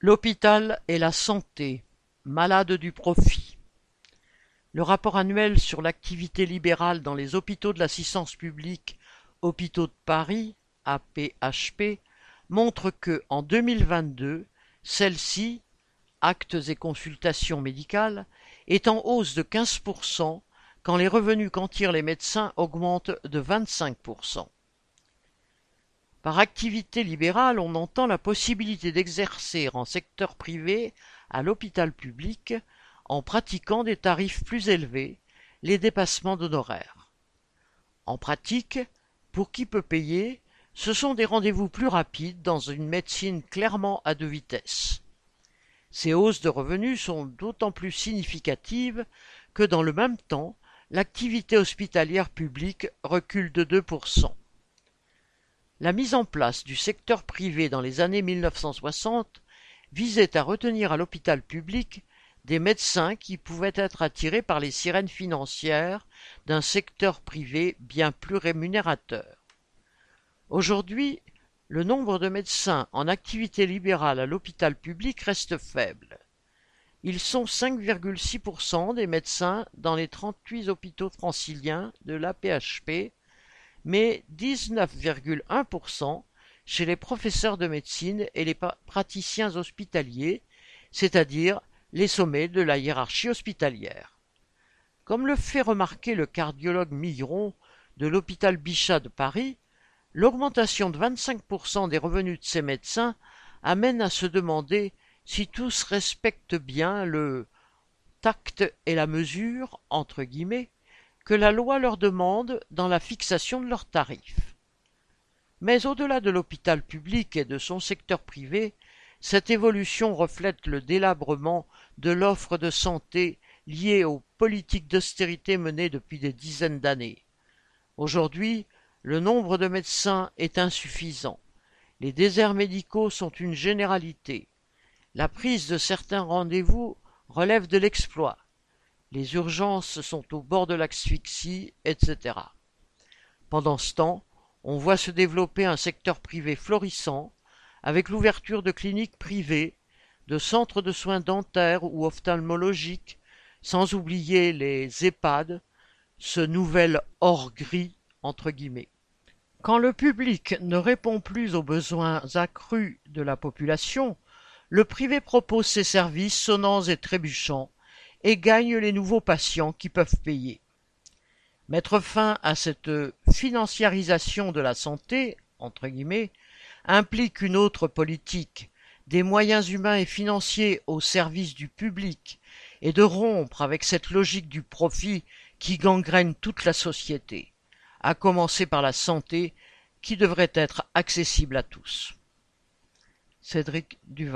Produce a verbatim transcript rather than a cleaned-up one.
L'hôpital et la santé, malades du profit. Le rapport annuel sur l'activité libérale dans les hôpitaux de l'assistance publique Hôpitaux de Paris, A P H P, montre que, en deux mille vingt-deux, celle-ci, actes et consultations médicales, est en hausse de quinze pour cent quand les revenus qu'en tirent les médecins augmentent de vingt-cinq pour cent. Par activité libérale, on entend la possibilité d'exercer en secteur privé à l'hôpital public en pratiquant des tarifs plus élevés, les dépassements d'honoraires. En pratique, pour qui peut payer, ce sont des rendez-vous plus rapides dans une médecine clairement à deux vitesses. Ces hausses de revenus sont d'autant plus significatives que dans le même temps, l'activité hospitalière publique recule de deux pour cent. La mise en place du secteur privé dans les années mille neuf cent soixante visait à retenir à l'hôpital public des médecins qui pouvaient être attirés par les sirènes financières d'un secteur privé bien plus rémunérateur. Aujourd'hui, le nombre de médecins en activité libérale à l'hôpital public reste faible. Ils sont cinq virgule six pour cent des médecins dans les trente-huit hôpitaux franciliens de l'A P H P, mais dix-neuf virgule un pour cent chez les professeurs de médecine et les praticiens hospitaliers, c'est-à-dire les sommets de la hiérarchie hospitalière. Comme le fait remarquer le cardiologue Milleron de l'hôpital Bichat de Paris, l'augmentation de vingt-cinq pour cent des revenus de ces médecins amène à se demander si tous respectent bien le « tact et la mesure » entre guillemets, que la loi leur demande dans la fixation de leurs tarifs. Mais au-delà de l'hôpital public et de son secteur privé, cette évolution reflète le délabrement de l'offre de santé liée aux politiques d'austérité menées depuis des dizaines d'années. Aujourd'hui, le nombre de médecins est insuffisant. Les déserts médicaux sont une généralité. La prise de certains rendez-vous relève de l'exploit. Les urgences sont au bord de l'asphyxie, et cetera. Pendant ce temps, on voit se développer un secteur privé florissant, avec l'ouverture de cliniques privées, de centres de soins dentaires ou ophtalmologiques, sans oublier les EHPAD, ce nouvel or gris entre guillemets. Quand le public ne répond plus aux besoins accrus de la population, le privé propose ses services sonnants et trébuchants, et gagne les nouveaux patients qui peuvent payer. Mettre fin à cette financiarisation de la santé, entre guillemets, implique une autre politique, des moyens humains et financiers au service du public, et de rompre avec cette logique du profit qui gangrène toute la société, à commencer par la santé qui devrait être accessible à tous. Cédric Duval.